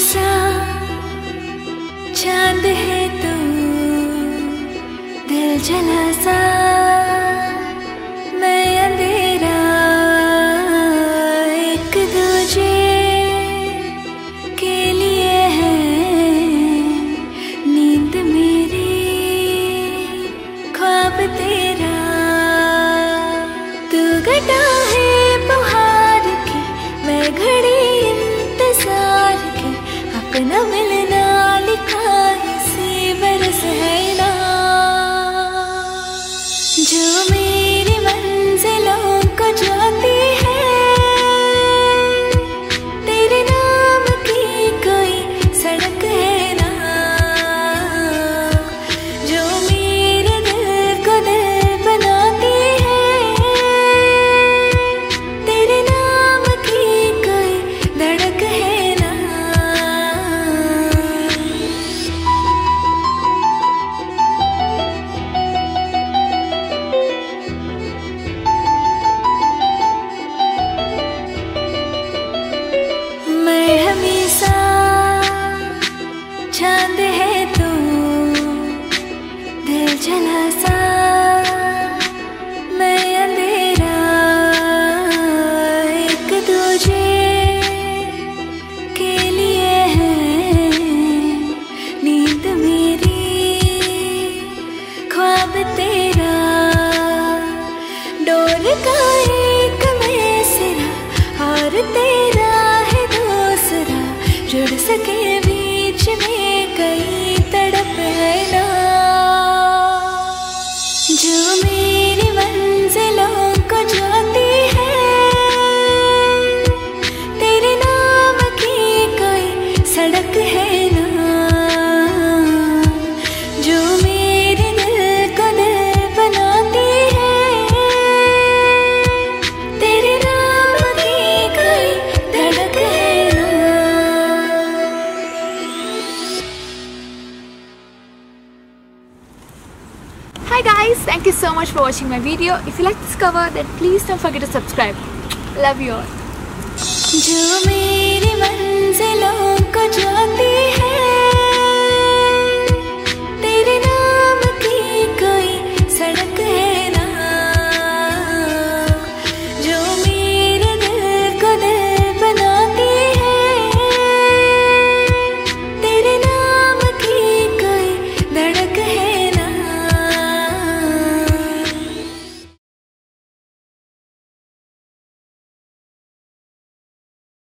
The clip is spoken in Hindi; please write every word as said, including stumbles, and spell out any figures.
सा चांद है तू, दिल जला सा मैं अंधेरा, एक दूजे के लिए है नींद मेरी, ख्वाब तेरा। तू घटा है बहार की, मैं घड़ी इंतजार की, अपना मिलना लिखा इसी बरस है ना। जो मेरी मंजिलों को जाती है, तेरे नाम की कोई सड़क है ना। जो मेरे दिल को दिल बनाती है, तेरे नाम की कोई धड़क है ना। मैं हमेशा चांद है तू, दिल जला सा मैं अंधेरा, एक दूजे के लिए है नींद मेरी, ख्वाब तेरा। डोर का एक मैं सिरा और तेरा है दूसरा, जुड़ सके बीच में कई तड़प है ना। जो मेरी मंजिलों को जाती है, तेरे नाम की कोई सड़क है ना। जो मेरे दिल को दिल बनाती है, तेरे नाम की कोई धड़क है ना। Hi guys, thank you so much for watching my video. If you like this cover, then please don't forget to subscribe. Love you all. जो मेरी मंजिलों को जाती है,